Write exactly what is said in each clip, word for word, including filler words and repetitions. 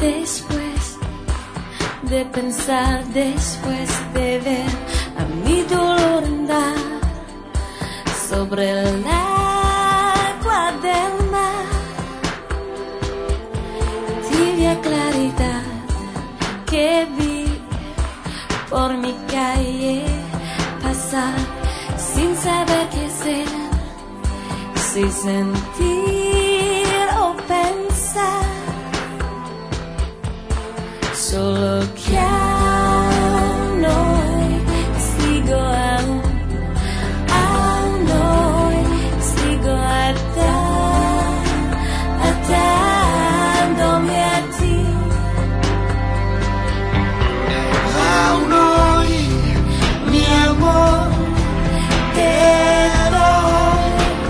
después de pensar, después de ver a mi dolor andar sobre el agua del mar. Tibia claridad que vi por mi calle pasar sin saber qué hacer, si sentir o pensar. Solo que aún hoy sigo aún, aún hoy sigo atar, atándome a ti. Aún hoy, mi amor, te doy.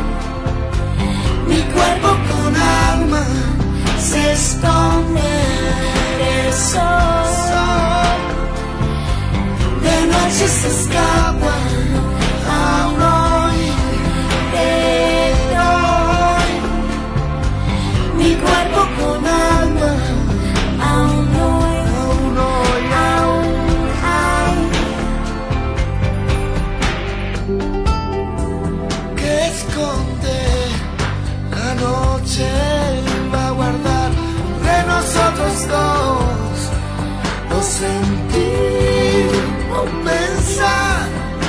Mi cuerpo con alma se esconde del sol. De noche se escapa. Aún hoy te doy. Mi cuerpo con alma. Aún hoy, aún hoy, aún hay. Que esconde la noche va a guardar de nosotros dos, no sentir, no pensar.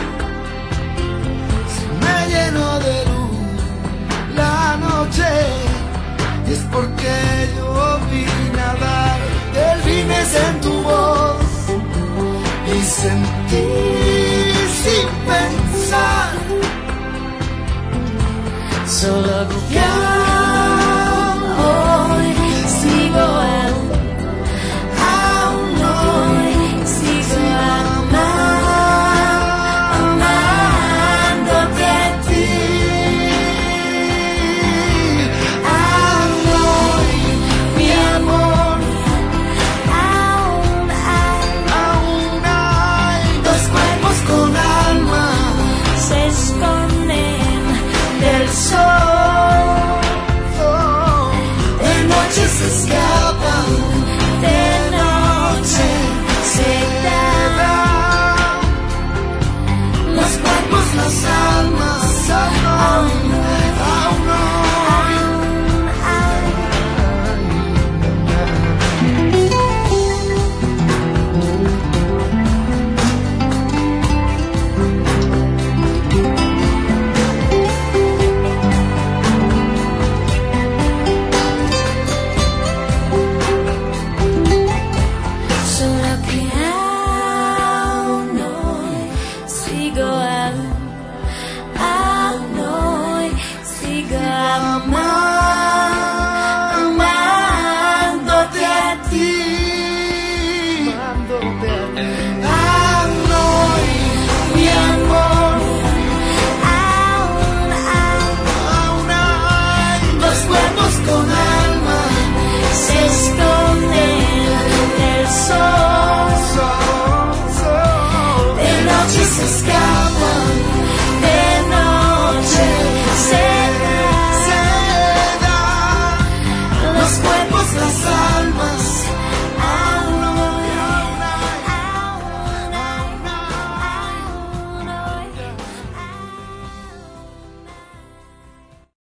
Si me lleno de luz la noche, y es porque yo vine a dar delfines en tu voz y sentir sin pensar. Solo que